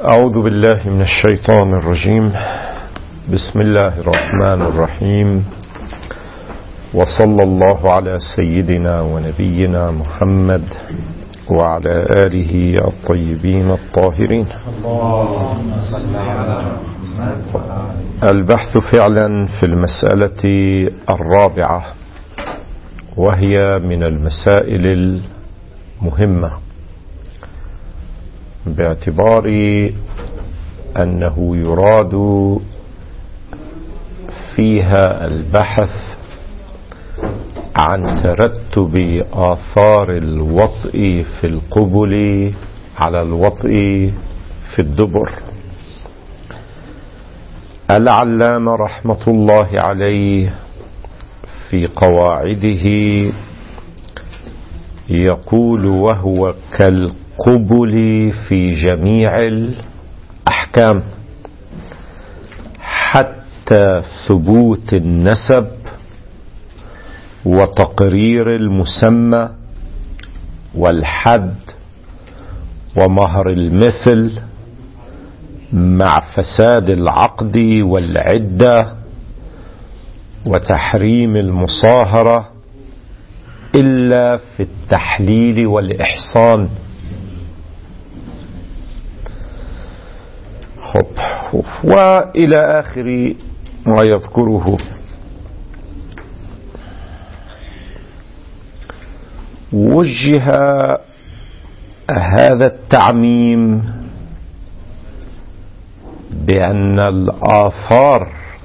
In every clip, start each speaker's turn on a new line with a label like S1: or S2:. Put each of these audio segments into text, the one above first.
S1: أعوذ بالله من الشيطان الرجيم. بسم الله الرحمن الرحيم، وصلى الله على سيدنا ونبينا محمد وعلى آله الطيبين الطاهرين. البحث فعلا في المسألة الرابعة، وهي من المسائل المهمة باعتبار أنه يراد فيها البحث عن ترتب آثار الوطء في القبل على الوطء في الدبر. العلامة رحمة الله عليه في قواعده يقول: وهو كالقبل في جميع الأحكام حتى ثبوت النسب وتقرير المسمى والحد ومهر المثل مع فساد العقد والعدة وتحريم المصاهرة إلا في التحليل والإحصان. وإلى آخر ما يذكره. وجه هذا التعميم بأن الآثار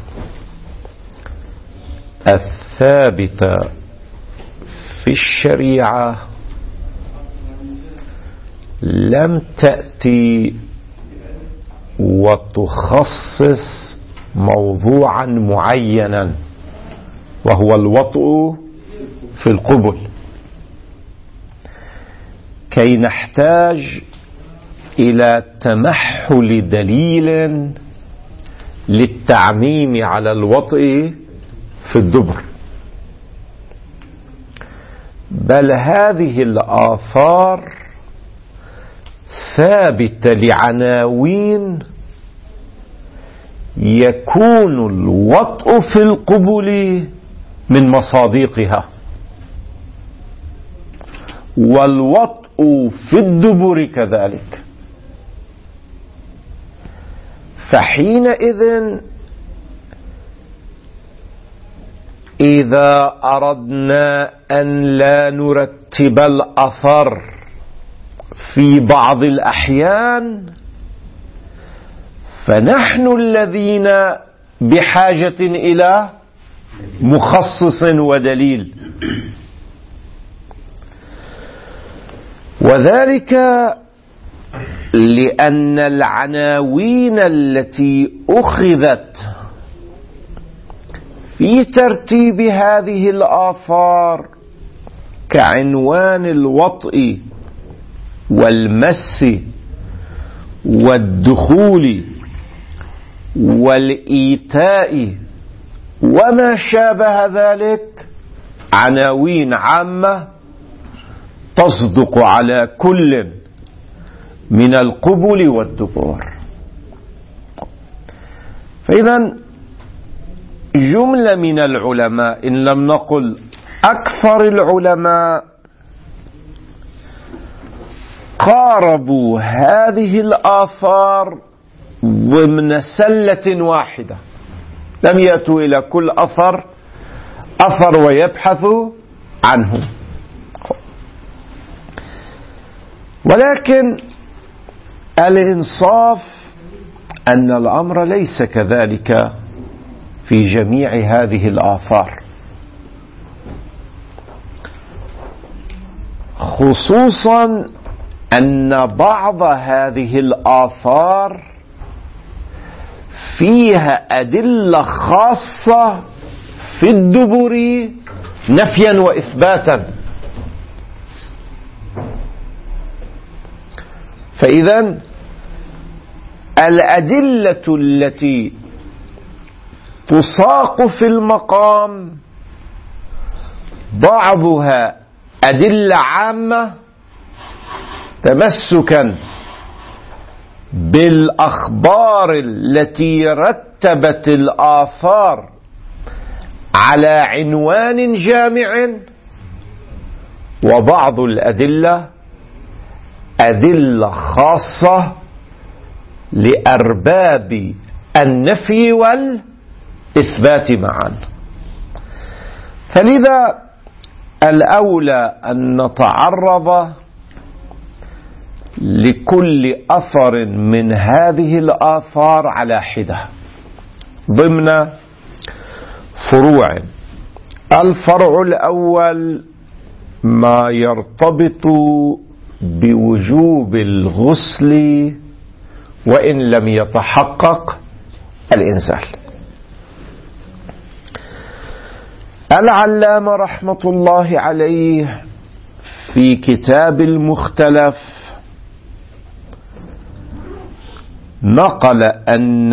S1: الثابتة في الشريعة لم تأتي وتخصص موضوعا معينا، وهو الوطء في القبل، كي نحتاج إلى تمحل دليل للتعميم على الوطء في الدبر، بل هذه الآثار ثابتة لعناوين يكون الوطء في القبل من مصادقها، والوطء في الدبر كذلك. فحينئذ إذا أردنا أن لا نرتب الأثر في بعض الأحيان، فنحن الذين بحاجة إلى مخصص ودليل، وذلك لأن العناوين التي أخذت في ترتيب هذه الآثار كعنوان الوطء والمس والدخول والإيتاء وما شابه ذلك عناوين عامة تصدق على كل من القبل والدبر. فإذا جملة من العلماء، إن لم نقل أكثر العلماء، قاربوا هذه الآثار ضمن سلة واحدة، لم يأتوا إلى كل أثر ويبحثوا عنه. ولكن الإنصاف أن الأمر ليس كذلك في جميع هذه الآثار، خصوصا أن بعض هذه الآثار فيها أدلة خاصة في الدبر نفيا وإثباتا. فإذا الأدلة التي تساق في المقام بعضها أدلة عامة تمسكا بالأخبار التي رتبت الآثار على عنوان جامع، وبعض الأدلة أدلة خاصة لأرباب النفي والإثبات معا. فلذا الأولى أن نتعرض لكل أثر من هذه الآثار على حدة ضمن فروع. الفرع الأول ما يرتبط بوجوب الغسل وإن لم يتحقق الإنزال. العلامة رحمة الله عليه في كتاب المختلف نقل أن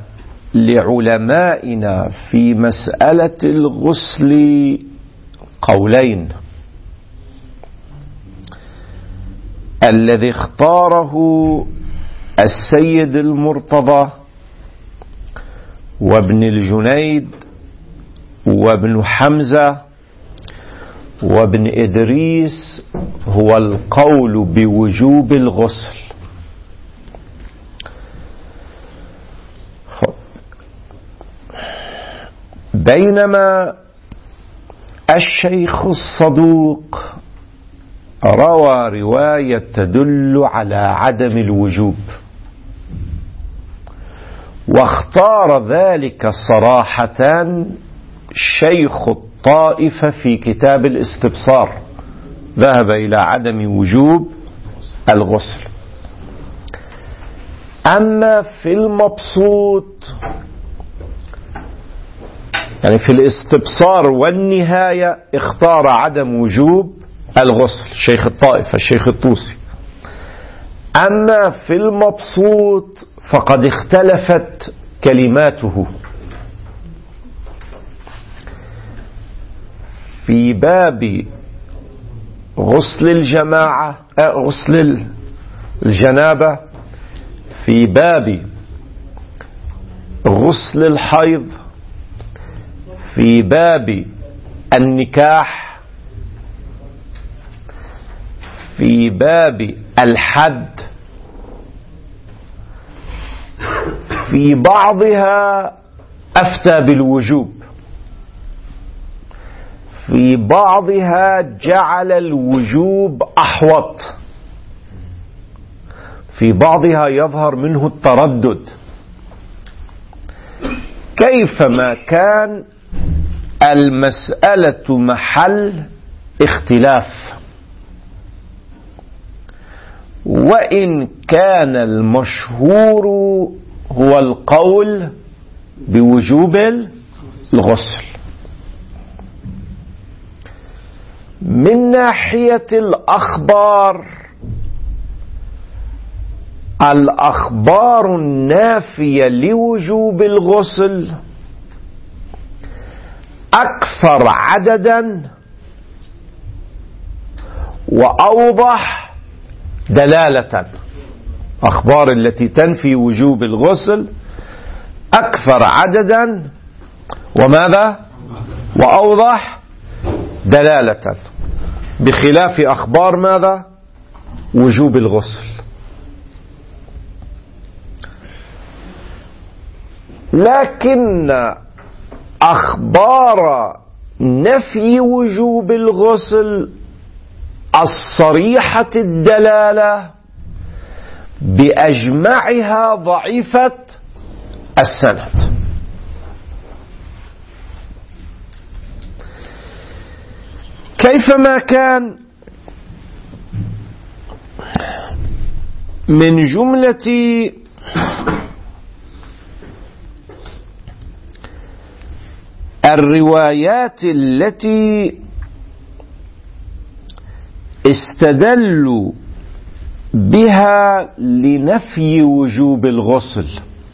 S1: لعلمائنا في مسألة الغسل قولين. الذي اختاره السيد المرتضى وابن الجنيد وابن حمزة وابن إدريس هو القول بوجوب الغسل. بينما الشيخ الصدوق روى رواية تدل على عدم الوجوب، واختار ذلك صراحة شيخ الطائفة في كتاب الاستبصار، ذهب إلى عدم وجوب الغسل. أما في المبسوط يعني في الاستبصار والنهاية اختار عدم وجوب الغسل شيخ الطائفة الشيخ الطوسي. أما في المبسوط فقد اختلفت كلماته. في باب غسل الجماعة غسل الجنابة، في باب غسل الحيض، في باب النكاح، في باب الحد، في بعضها أفتى بالوجوب، في بعضها جعل الوجوب أحوط، في بعضها يظهر منه التردد. كيفما كان المسألة محل اختلاف، وإن كان المشهور هو القول بوجوب الغسل. من ناحية الأخبار النافية لوجوب الغسل أكثر عددا وأوضح دلالة. أخبار التي تنفي وجوب الغسل أكثر عددا وماذا؟ وأوضح دلالة، بخلاف أخبار ماذا؟ وجوب الغسل. لكن أخبار نفي وجوب الغسل الصريحة الدلالة بأجمعها ضعيفة السند. كيفما كان من جملة الروايات التي استدلوا بها لنفي وجوب الغسل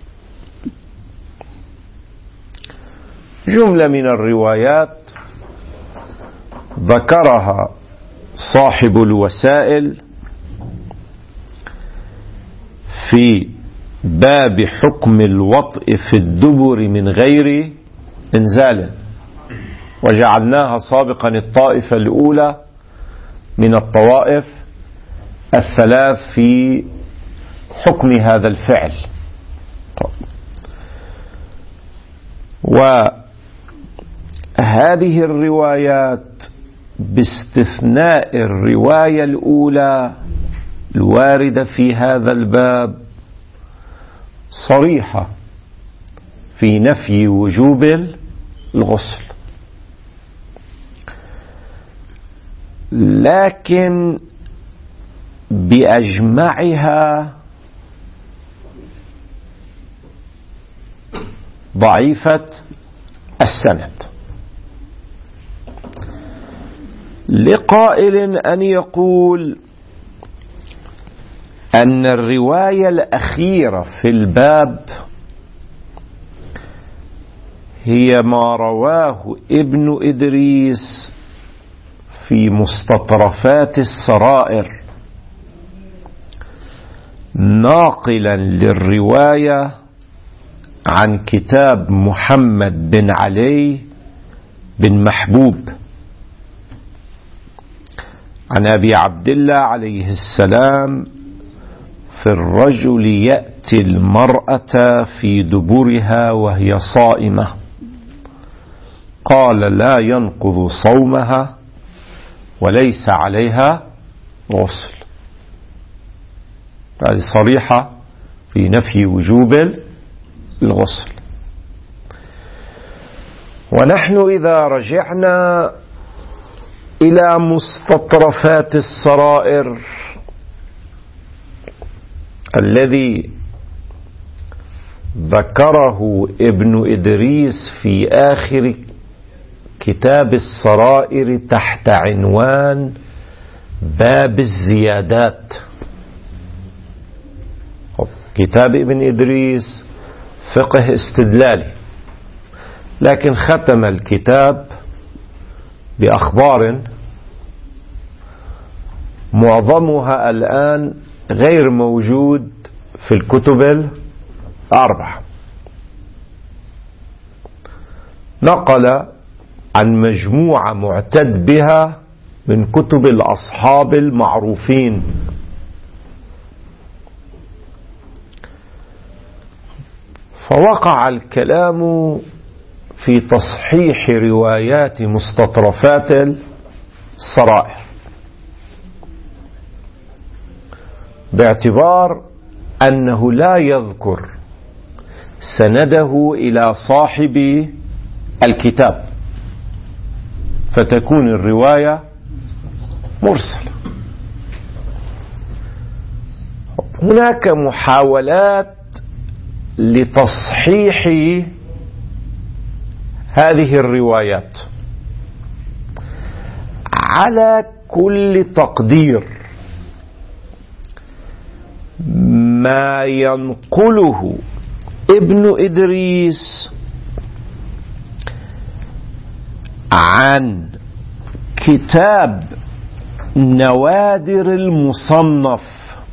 S1: جملة من الروايات ذكرها صاحب الوسائل في باب حكم الوطء في الدبر من غير إنزال، وجعلناها سابقا الطائفة الأولى من الطوائف الثلاث في حكم هذا الفعل. وهذه الروايات باستثناء الرواية الأولى الواردة في هذا الباب صريحة في نفي وجوب الغسل، لكن بأجمعها ضعيفة السند، لقائل أن يقول أن الرواية الأخيرة في الباب هي ما رواه ابن إدريس في مستطرفات السرائر ناقلا للرواية عن كتاب محمد بن علي بن محبوب عن أبي عبد الله عليه السلام في الرجل يأتي المرأة في دبرها وهي صائمة، قال لا ينقض صومها وليس عليها غسل. هذه صريحة في نفي وجوب الغسل. ونحن إذا رجعنا إلى مستطرفات السرائر الذي ذكره ابن إدريس في آخر كتاب السرائر تحت عنوان باب الزيادات. كتاب ابن إدريس فقه استدلالي، لكن ختم الكتاب بأخبار معظمها الآن غير موجود في الكتب الأربعة. نقل عن مجموعة معتد بها من كتب الأصحاب المعروفين، فوقع الكلام في تصحيح روايات مستطرفات السرائر باعتبار أنه لا يذكر سنده إلى صاحب الكتاب، فتكون الرواية مرسلة. هناك محاولات لتصحيح هذه الروايات على كل تقدير. ما ينقله ابن إدريس عن كتاب نوادر المصنف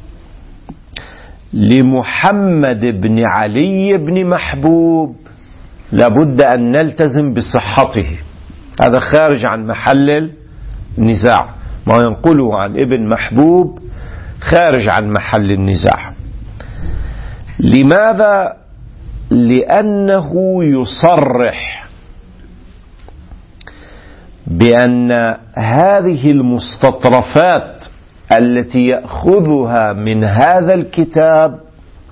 S1: لمحمد بن علي بن محبوب لابد أن نلتزم بصحته، هذا خارج عن محل النزاع. ما ينقله عن ابن محبوب خارج عن محل النزاع. لماذا؟ لأنه يصرح بأن هذه المستطرفات التي يأخذها من هذا الكتاب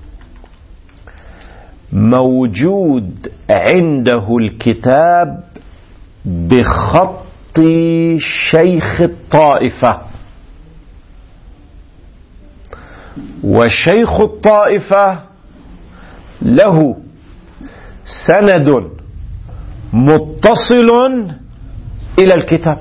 S1: موجود عنده الكتاب بخط شيخ الطائفة، وشيخ الطائفة له سند متصل إلى الكتاب،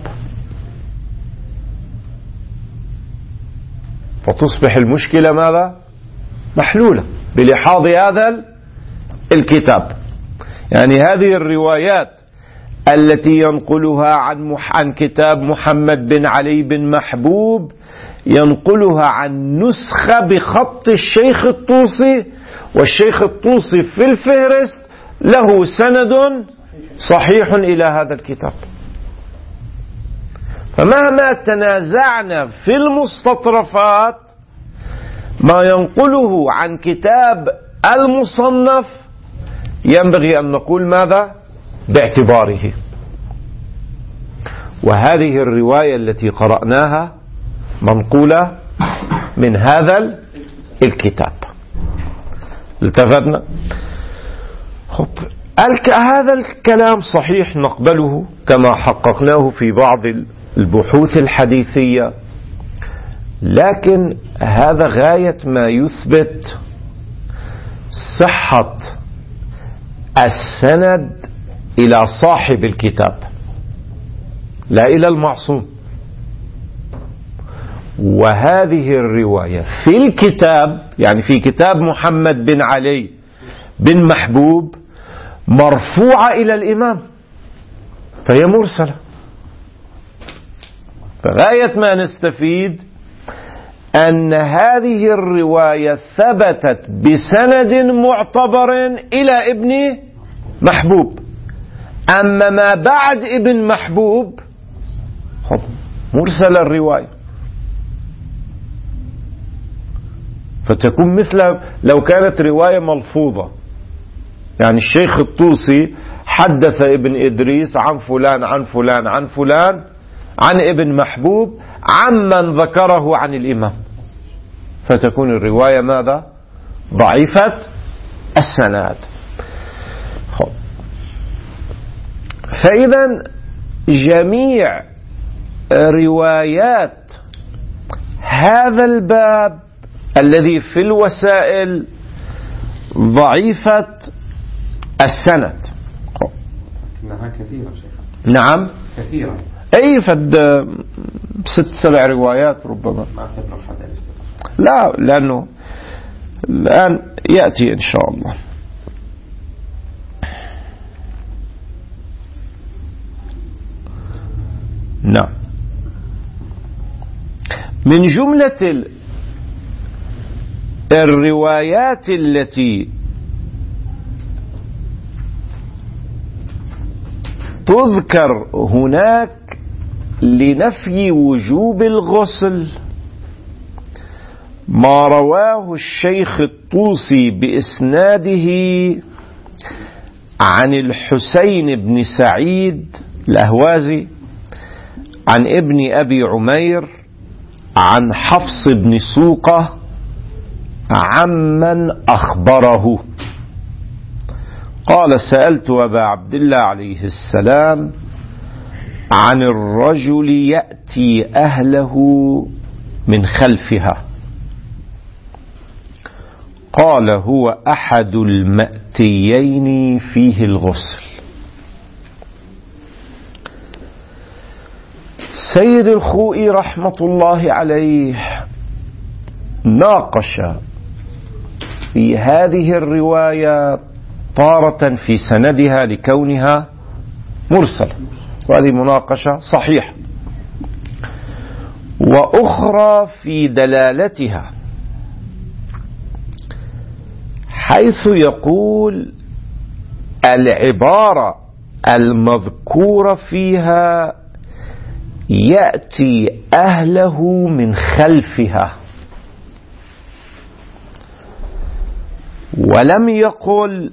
S1: فتصبح المشكلة ماذا؟ محلولة بلحاظ هذا الكتاب. يعني هذه الروايات التي ينقلها عن كتاب محمد بن علي بن محبوب ينقلها عن نسخة بخط الشيخ الطوسي، والشيخ الطوسي في الفهرست له سند صحيح إلى هذا الكتاب. فمهما تنازعنا في المستطرفات ما ينقله عن كتاب المصنف ينبغي أن نقول ماذا؟ باعتباره. وهذه الرواية التي قرأناها منقولة من هذا الكتاب. التفتنا؟ هذا الكلام صحيح نقبله كما حققناه في بعض البحوث الحديثية، لكن هذا غاية ما يثبت صحة السند إلى صاحب الكتاب لا إلى المعصوم. وهذه الرواية في الكتاب، يعني في كتاب محمد بن علي بن محبوب، مرفوعة إلى الإمام، فهي مرسلة. فغاية ما نستفيد أن هذه الرواية ثبتت بسند معتبر إلى ابن محبوب. أما ما بعد ابن محبوب مرسل الرواية، فتكون مثل لو كانت رواية ملفوظة، يعني الشيخ الطوسي حدث ابن إدريس عن فلان عن فلان عن فلان عن ابن محبوب عمن ذكره عن الإمام، فتكون الرواية ماذا؟ ضعيفة السند. فإذا جميع روايات هذا الباب الذي في الوسائل ضعيفة السند.
S2: إنها كثيرة شيخ.
S1: نعم
S2: كثيرة.
S1: أي فد 6-7 روايات ربما.
S2: ما أعتبر حتى الاستقامة.
S1: لا، لأنه الآن يأتي إن شاء الله. نعم. من جملة الروايات التي تذكر هناك لنفي وجوب الغسل ما رواه الشيخ الطوسي بإسناده عن الحسين بن سعيد الأهوازي عن ابن أبي عمير عن حفص بن سوقة عمن أخبره قال: سألت أبا عبد الله عليه السلام عن الرجل يأتي أهله من خلفها، قال: هو أحد المأتيين فيه الغسل. سيد الخوئي رحمة الله عليه ناقش في هذه الرواية طارة في سندها لكونها مرسلة، وهذه مناقشة صحيحة، وأخرى في دلالتها، حيث يقول العبارة المذكورة فيها يأتي أهله من خلفها، ولم يقل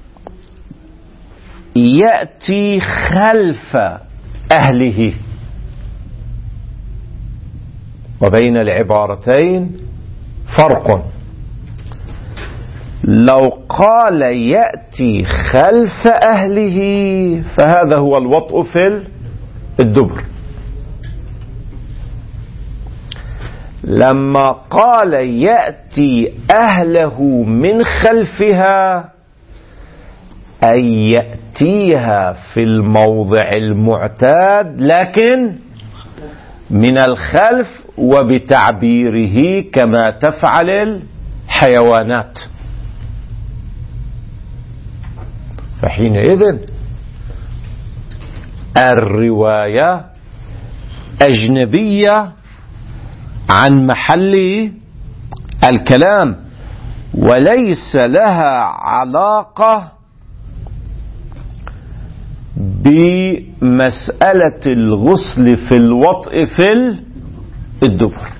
S1: يأتي خلف أهله. وبين العبارتين فرق. لو قال يأتي خلف أهله فهذا هو الوطء في الدبر. لما قال يأتي أهله من خلفها أي يأتيها في الموضع المعتاد لكن من الخلف، وبتعبيره كما تفعل الحيوانات. فحينئذ الرواية أجنبية عن محل الكلام، وليس لها علاقة بمسألة الغسل في الوطء في الدبر.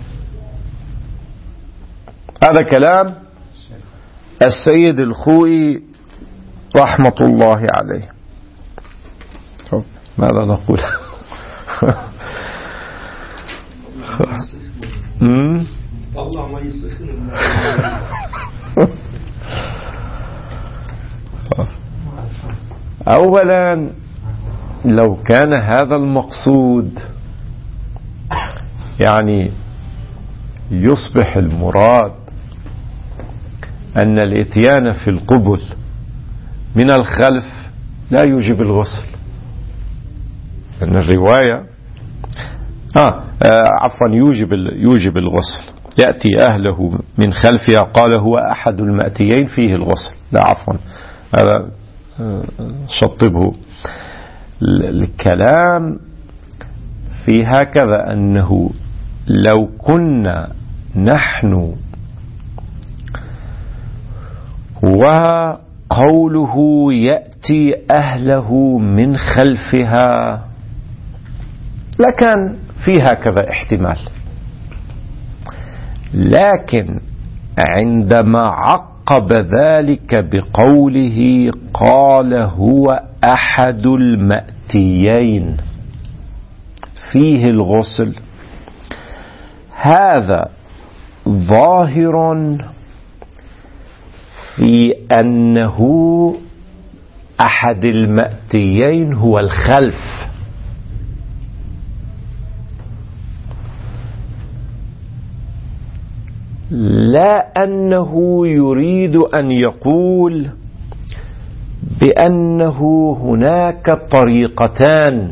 S1: هذا كلام السيد الخوئي رحمة الله عليه. ماذا نقول؟
S3: طلع ما يسخن.
S1: أولا لو كان هذا المقصود يعني يصبح المراد أن الإتيان في القبل من الخلف لا يوجب الغسل، أن الرواية عفوا يوجب الغسل، يأتي أهله من خلفها قال هو أحد المأتيين فيه الغسل. لا عفوا، هذا شطبه. الكلام في هكذا أنه لو كنا نحن وقوله يأتي أهله من خلفها لكان في هكذا احتمال، لكن عندما عقب ذلك بقوله قال هو أحد المأتيين فيه الغسل، هذا ظاهر في أنه أحد المأتيين هو الخلف، لا أنه يريد أن يقول بأنه هناك طريقتان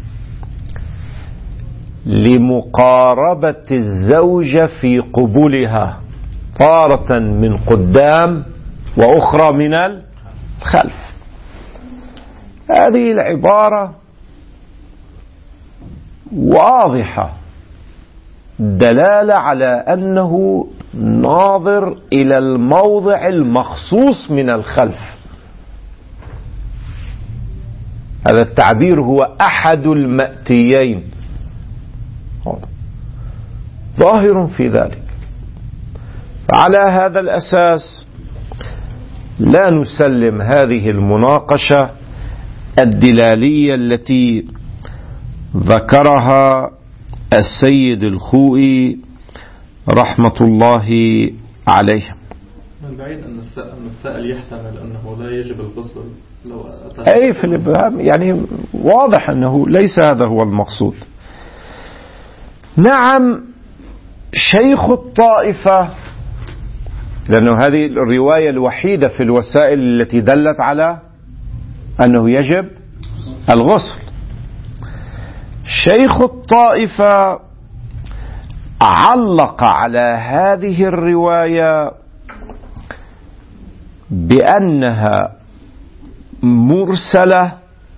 S1: لمقاربة الزوجة في قبولها، تارة من قدام وأخرى من الخلف. هذه العبارة واضحة دلالة على أنه ناظر إلى الموضع المخصوص من الخلف. هذا التعبير هو أحد المأتيين ظاهر في ذلك. فعلى هذا الأساس لا نسلم هذه المناقشة الدلالية التي ذكرها السيد الخوئي رحمة الله عليه.
S3: من بعيد أن السائل يحتمل أنه لا يجب الغسل لو أتى
S1: أي في الإبهام، يعني واضح أنه ليس هذا هو المقصود. نعم شيخ الطائفة، لأنه هذه الرواية الوحيدة في الوسائل التي دلت على أنه يجب الغسل. شيخ الطائفة علق على هذه الرواية بأنها مرسلة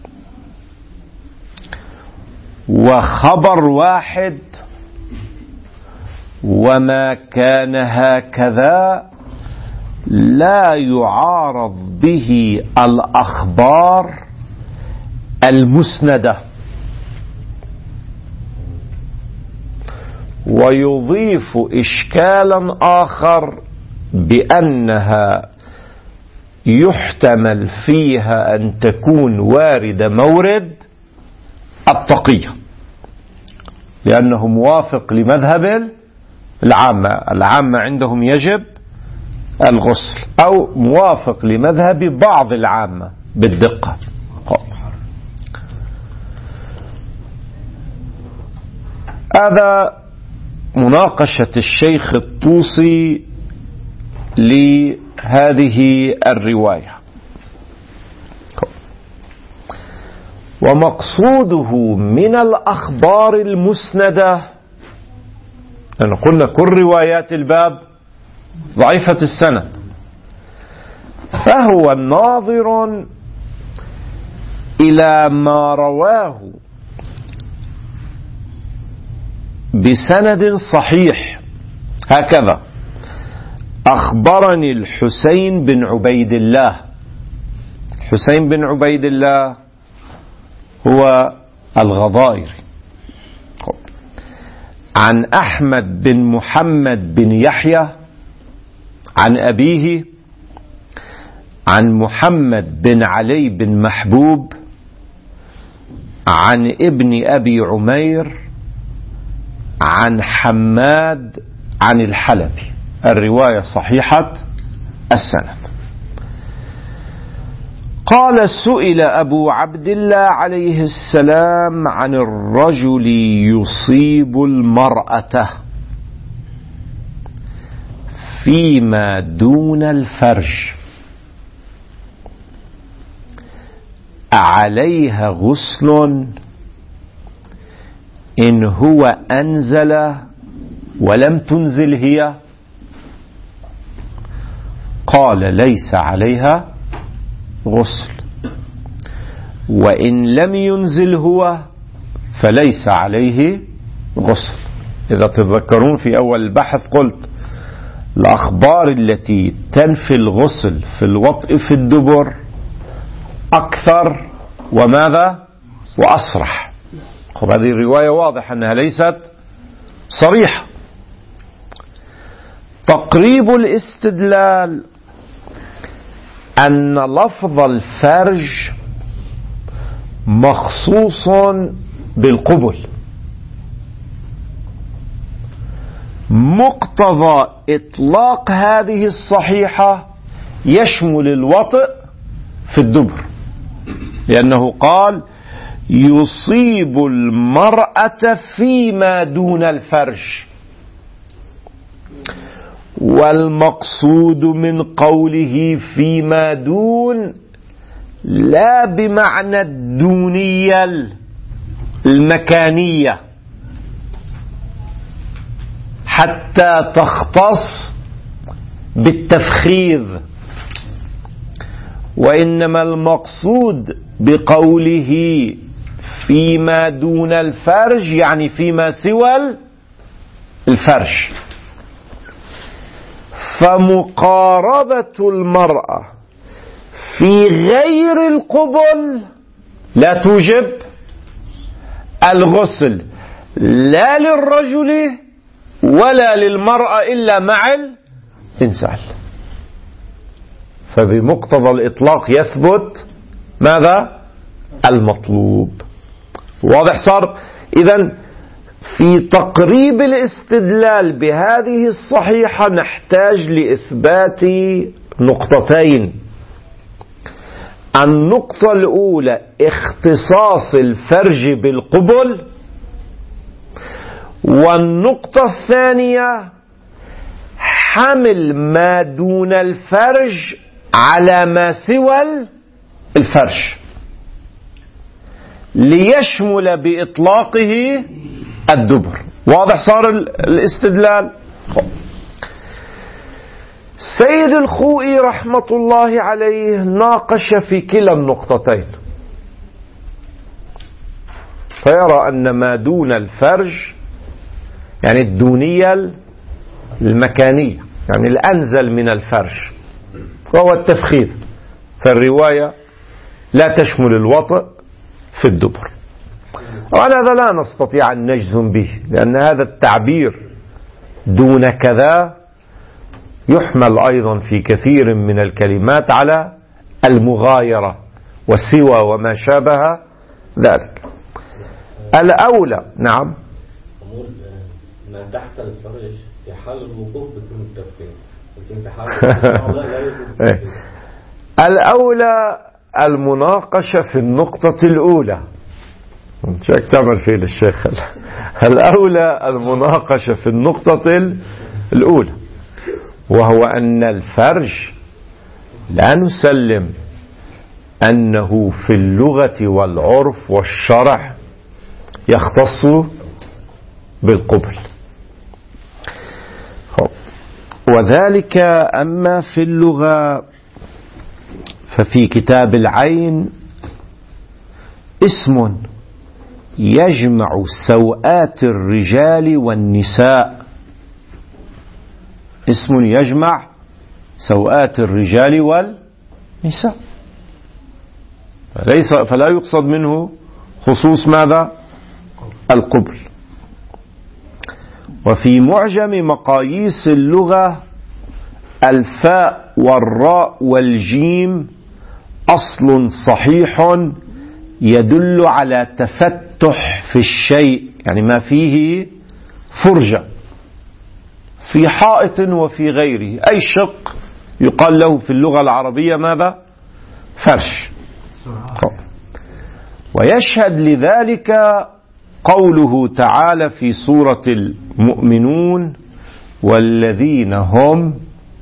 S1: وخبر واحد، وما كان هكذا لا يعارض به الأخبار المسندة. ويضيف إشكالا آخر بأنها يحتمل فيها أن تكون واردة مورد التقية، لأنه موافق لمذهب العامة عندهم يجب الغسل، أو موافق لمذهب بعض العامة بالدقة. هذا مناقشة الشيخ الطوسي لهذه الرواية، ومقصوده من الأخبار المسندة، لأن قلنا كل روايات الباب ضعيفة السند، فهو ناظر إلى ما رواه بسند صحيح هكذا: أخبرني الحسين بن عبيد الله. حسين بن عبيد الله هو الغضائري. عن أحمد بن محمد بن يحيى عن أبيه عن محمد بن علي بن محبوب عن ابن أبي عمير عن حماد عن الحلبي. الرواية صحيحة السند. قال: سئل أبو عبد الله عليه السلام عن الرجل يصيب المرأة فيما دون الفرج عليها غسل إن هو أنزل ولم تنزل هي؟ قال: ليس عليها غسل، وإن لم ينزل هو فليس عليه غسل. إذا تتذكرون في أول البحث قلت الأخبار التي تنفي الغسل في الوطء في الدبر أكثر وماذا وأصرح. هذه الرواية واضح أنها ليست صريحة. تقريب الاستدلال أن لفظ الفرج مخصوص بالقبل، مقتضى إطلاق هذه الصحيحة يشمل الوطئ في الدبر، لأنه قال: يصيب المرأة فيما دون الفرج، والمقصود من قوله فيما دون لا بمعنى الدونية المكانية حتى تختص بالتفخيذ، وإنما المقصود بقوله فيما دون الفرج يعني فيما سوى الفرج. فمقاربة المرأة في غير القبل لا توجب الغسل لا للرجل ولا للمرأة إلا مع الإنزال. فبمقتضى الإطلاق يثبت ماذا؟ المطلوب. واضح صار؟ إذن في تقريب الاستدلال بهذه الصحيحة نحتاج لإثبات نقطتين. النقطة الأولى اختصاص الفرج بالقبل، والنقطة الثانية حمل ما دون الفرج على ما سوى الفرج ليشمل بإطلاقه الدبر. واضح صار الاستدلال؟ سيد الخوئي رحمة الله عليه ناقش في كلا النقطتين، فيرى أن ما دون الفرج يعني الدونية المكانية، يعني الأنزل من الفرج، وهو التفخيذ، فالرواية لا تشمل الوطئ في الدبر. وعلى هذا لا نستطيع أن نجزم به، لأن هذا التعبير دون كذا يحمل أيضا في كثير من الكلمات على المغايرة والسوى وما شابه ذلك. الأولى نعم
S4: ما تحت الفرج في حال الوقوف بيكون التفخيم، لكن في حال لا يكون التفخيم.
S1: الأولى المناقشة في النقطة الأولى. شاك تعمل فيه للشيخ. الأولى المناقشة في النقطة الأولى، وهو أن الفرج لا نسلم أنه في اللغة والعرف والشرع يختص بالقبل، وذلك أما في اللغة ففي كتاب العين اسم يجمع سوءات الرجال والنساء، اسم يجمع سوءات الرجال والنساء، فلا يقصد منه خصوص ماذا؟ القبل. وفي معجم مقاييس اللغة الفاء والراء والجيم أصل صحيح يدل على تفتح في الشيء، يعني ما فيه فرجة في حائط وفي غيره، أي شق يقال له في اللغة العربية ماذا؟ فرش. ويشهد لذلك قوله تعالى في سورة المؤمنون: والذين هم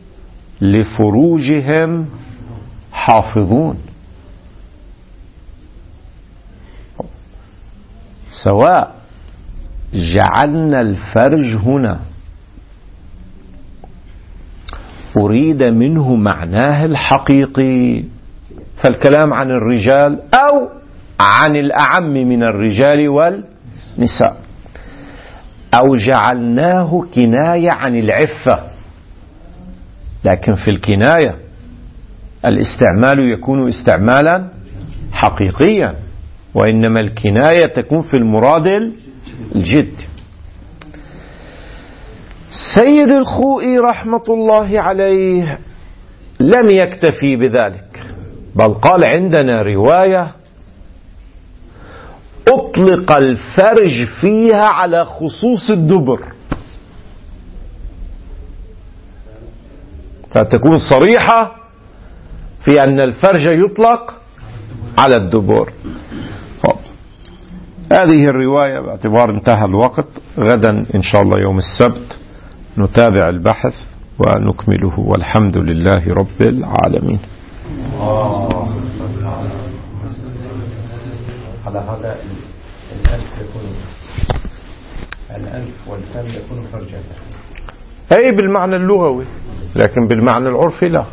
S1: لفروجهم حافظون. سواء جعلنا الفرج هنا أريد منه معناه الحقيقي، فالكلام عن الرجال أو عن الأعم من الرجال والنساء، أو جعلناه كناية عن العفة، لكن في الكناية الاستعمال يكون استعمالا حقيقيا، وإنما الكناية تكون في المراد الجد. سيد الخوئي رحمة الله عليه لم يكتفي بذلك، بل قال: عندنا رواية أطلق الفرج فيها على خصوص الدبر، فتكون صريحة في أن الفرج يطلق على الدبر. هذه الرواية باعتبار انتهى الوقت، غدا إن شاء الله يوم السبت نتابع البحث ونكمله، والحمد لله رب العالمين.
S2: على هذا الألف والفم يكون فرجة،
S1: أي بالمعنى اللغوي، لكن بالمعنى العرفي لا.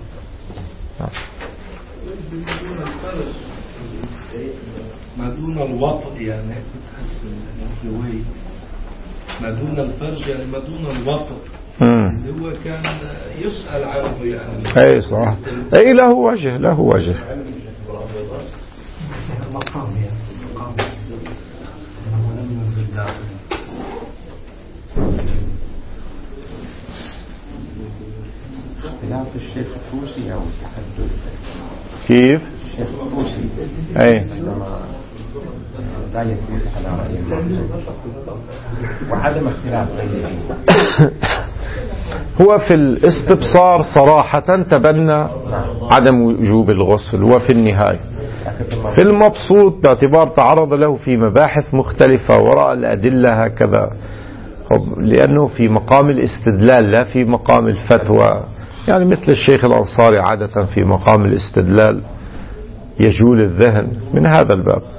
S5: ما دون الوطء، يعني تحس الرواية ما دون الفرج، يعني ما دون الوطء، اللي هو كان يسأل عنه يعني.
S1: أي صح، أي له وجه، له وجه.
S5: مقام يعني مقام ولم ينزل داخل.
S2: خلاف الشيخ الطوسي أو التحدث.
S1: كيف؟
S2: الشيخ الطوسي
S1: أي
S2: لا يثبت على رأيه وعدم اختلاف غيره.
S1: هو في الاستبصار صراحة تبنى عدم وجوب الغسل، وفي النهاية في المبسوط باعتبار تعرض له في مباحث مختلفة ورأى الأدلة هكذا، لأنه في مقام الاستدلال لا في مقام الفتوى، يعني مثل الشيخ الأنصاري عادة في مقام الاستدلال يجول الذهن من هذا الباب.